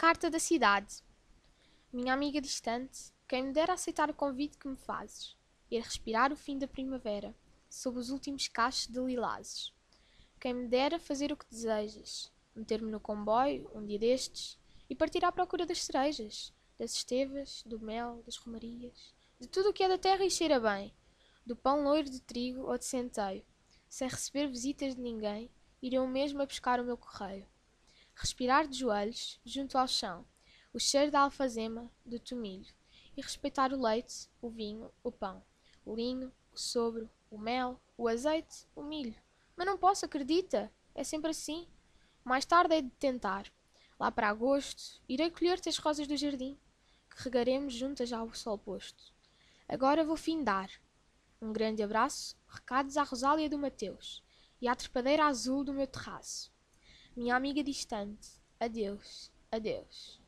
Carta da cidade. Minha amiga distante, quem me dera aceitar o convite que me fazes, ir respirar o fim da primavera, sob os últimos cachos de lilazes. Quem me dera fazer o que desejas, meter-me no comboio, um dia destes, e partir à procura das cerejas, das estevas, do mel, das romarias, de tudo o que é da terra e cheira bem, do pão loiro de trigo ou de centeio, sem receber visitas de ninguém, ir eu mesmo a buscar o meu correio. Respirar de joelhos, junto ao chão, o cheiro da alfazema, do tomilho, e respeitar o leite, o vinho, o pão, o linho, o sobro, o mel, o azeite, o milho. Mas não posso, acredita? É sempre assim. Mais tarde hei de tentar. Lá para agosto, irei colher-te as rosas do jardim, que regaremos juntas ao sol posto. Agora vou findar. Um grande abraço, recados à Rosália do Mateus, e à trepadeira azul do meu terraço. Minha amiga distante, adeus, adeus.